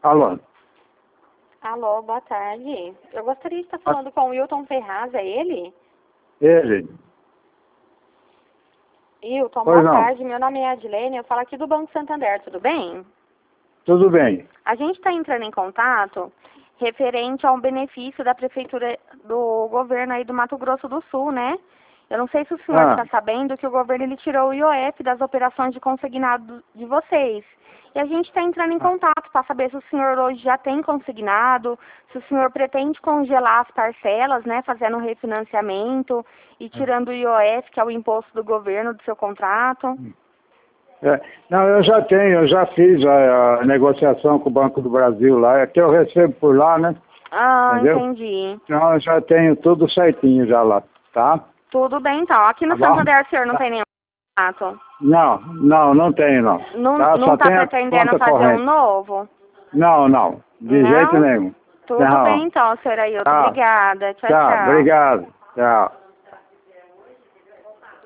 Alô? Alô, boa tarde. Eu gostaria de estar falando com o Wilton Ferraz, é ele? Ele? Wilton, Pois boa não. tarde. Meu nome é Adilene, eu falo aqui do Banco Santander, tudo bem? Tudo bem. A gente está entrando em contato referente a um benefício da Prefeitura do governo aí do Mato Grosso do Sul, né? Eu não sei se o senhor está sabendo que o governo ele tirou o IOF das operações de consignado de vocês. E a gente está entrando em contato para saber se o senhor hoje já tem consignado, se o senhor pretende congelar as parcelas, né, fazendo um refinanciamento e tirando o IOF, que é o imposto do governo, do seu contrato. Não, eu já fiz a negociação com o Banco do Brasil lá, é que eu recebo por lá, né? Ah, Entendeu? entendi. Então eu já tenho tudo certinho já lá, tá? Tudo bem, então. Aqui no Tá bom? Santander, o senhor não tem nenhum contrato? Não tenho não. Não, Tá? não Só está tem a pretendendo conta fazer um corrente. novo? Não, de jeito Não? nenhum. Tudo bem, Não. então, senhor Ailton. Tá, Obrigada. Tchau, tá, tchau. obrigado. Tchau.